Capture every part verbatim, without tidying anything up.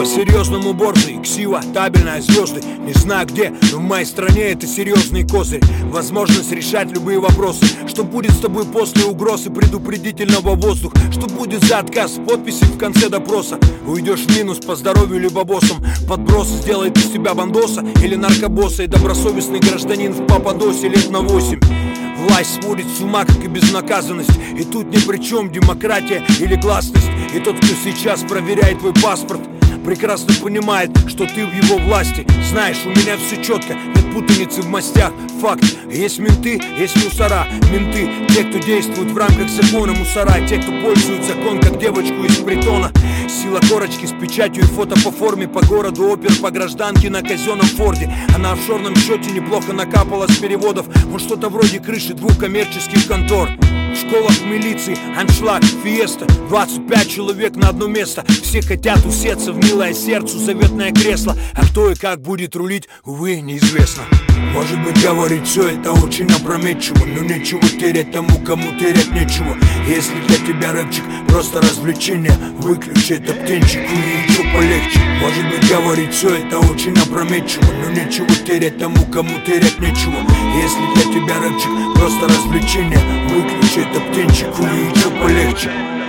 По-серьезному борзый, ксива, табельная, звезды. Не знаю где, но в моей стране это серьезный козырь. Возможность решать любые вопросы. Что будет с тобой после угрозы предупредительного воздуха? Что будет за отказ подписи в конце допроса? Уйдешь в минус по здоровью либо боссом. Подброс сделает из тебя бандоса или наркобосса. И добросовестный гражданин в Пападосе лет на восемь. Власть сводит с ума, как и безнаказанность. И тут ни при чем демократия или гласность. И тот, кто сейчас проверяет твой паспорт, прекрасно понимает, что ты в его власти. Знаешь, у меня все четко, нет путаницы в мастях. Факт, есть менты, есть мусора. Менты, те, кто действует в рамках закона. Мусора, те, кто пользует закон, как девочку из притона. Сила корочки с печатью и фото по форме. По городу опер, по гражданке на казенном форде. А на офшорном счете неплохо накапало с переводов. Вот что-то вроде крыши двух коммерческих контор. В школах милиции, аншлаг, фиеста. Двадцать пять человек на одно место. Все хотят усеться в милое сердцу заветное кресло. А кто и как будет рулить, увы, неизвестно. Может быть, говорить все это очень опрометчиво, но нечего терять тому, кому терять нечего. Если для тебя рэпчик просто развлечение, выключи этот птенчик, и еще полегче. Может быть, говорить все это очень опрометчиво, но нечего терять тому, кому терять нечего. Если для тебя рэпчик просто развлечение, выключи этот птенчик, и еще полегче.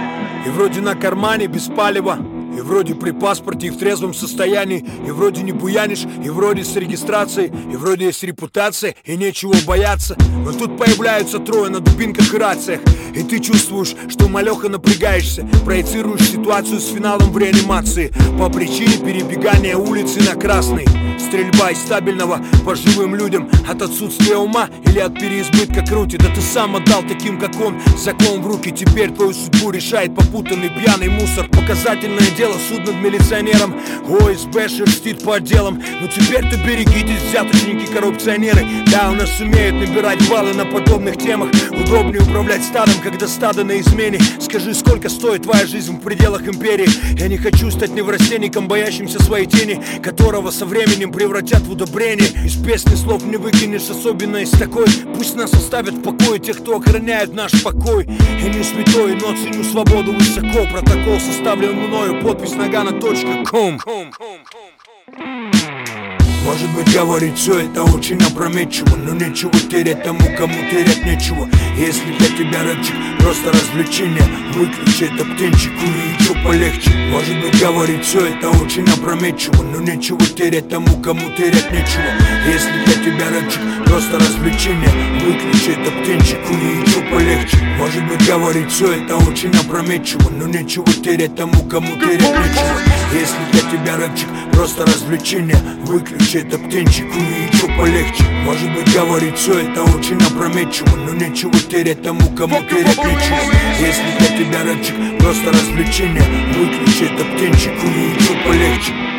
И вроде на кармане без палева, и вроде при паспорте и в трезвом состоянии, и вроде не буянишь, и вроде с регистрацией, и вроде есть репутация, и нечего бояться. Но тут появляются трое на дубинках и рациях, и ты чувствуешь, что малеха напрягаешься. Проецируешь ситуацию с финалом в реанимации по причине перебегания улицы на красный. Стрельба из стабильного по живым людям. От отсутствия ума или от переизбытка крути. Да ты сам отдал таким, как он, закон в руки. Теперь твою судьбу решает попутанный пьяный мусор. Показательное дело, суд над милиционером. ОСБ шерстит по отделам. Но теперь-то берегитесь, взяточники, коррупционеры. Да, у нас умеют набирать баллы на подобных темах. Удобнее управлять стадом, когда стадо на измене. Скажи, сколько стоит твоя жизнь в пределах империи? Я не хочу стать неврастенником, боящимся своей тени, которого со временем превратят в удобрение. Из песни слов не выкинешь, особенно из такой. Пусть нас оставят в покое те, кто охраняет наш покой. Я не святой, но ценю свободу высоко. Протокол составлен мною, подпись нагана точка ком. Может быть, говорить все это очень опрометчиво, но нечего терять тому, кому терять нечего. Если для тебя рэпчик просто развлечение, выключи этот птенчик, и еще полегче. Может быть, говорить все это очень опрометчиво, но нечего терять тому, кому терять нечего. Если для тебя рэпчик просто развлечение, выключи этот птенчик, и еще полегче. Может быть, говорить все это очень опрометчиво, но нечего терять тому, кому терять нечего. Если для тебя рэпчик просто развлечение, выключи этот птенчик, и еще полегче. Может быть, говорить все это очень опрометчиво, но нечего терять тому, кому терять нечего. Если для тебя рэпчик просто развлечение, выключи этот птенчик, и еще полегче.